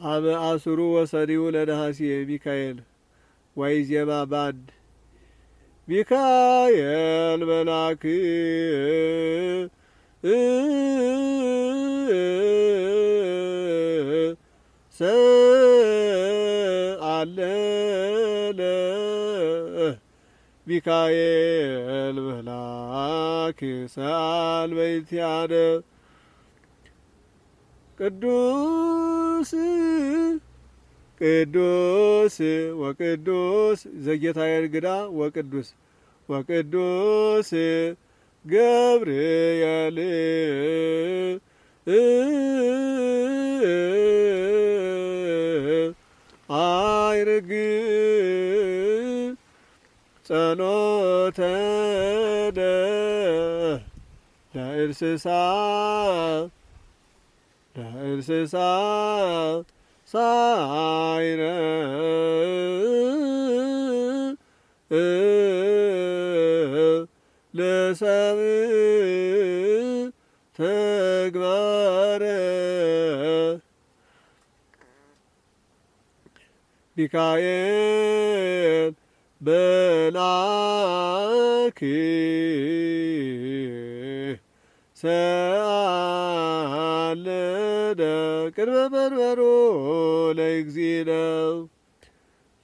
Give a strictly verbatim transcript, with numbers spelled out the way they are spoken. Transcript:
አበ አስሩ ወሰሪው ለነሐሴ ሚካኤል ወይዜማ ባንድ ሚካኤል መልአክ ሰአለለ ሚካኤል መልአክ ሰአል በይትያነ ቅዱስ ቅዱስ ወቅዱስ ዘጌታዬ እንግዳ ወቅዱስ ወቅዱስ ገብርኤል አይርግ ጸሎተነ ለእንስሳ ለእንስሳ ሳይረ ለሰብእ ተግባረ ሚካኤል መልአክ ሰአለነ ቅድመ